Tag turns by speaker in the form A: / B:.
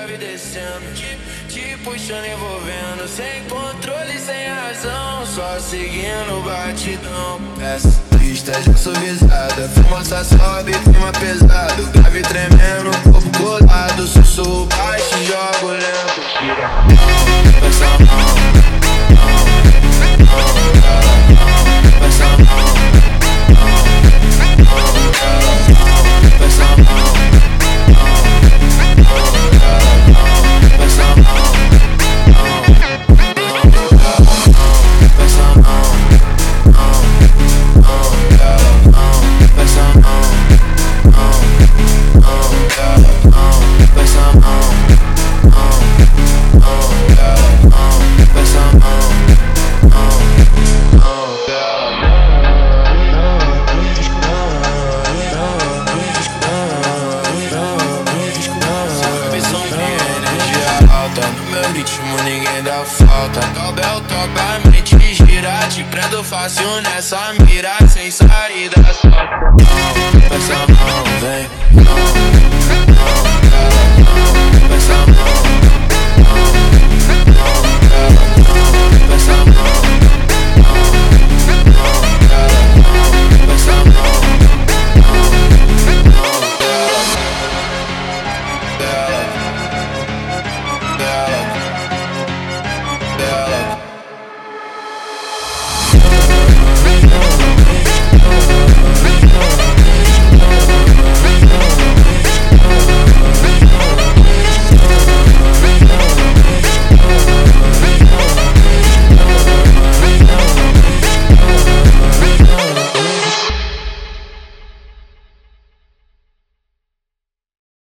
A: grave descendo, te puxando, envolvendo, sem controle, sem razão, só seguindo o batidão. Essa pista já suavizada, fumaça sobe, clima pesado, grave tremendo, corpo colado, sussurro baixo, jogo lento. Passa a mão, passa a mão, passa a mão. Ninguém dá falta, Tobel toca a mente gira, te prendo fácil nessa mira, sem saída só. Passa a mão, vem, passa a mão, passa a mão, passa a mão,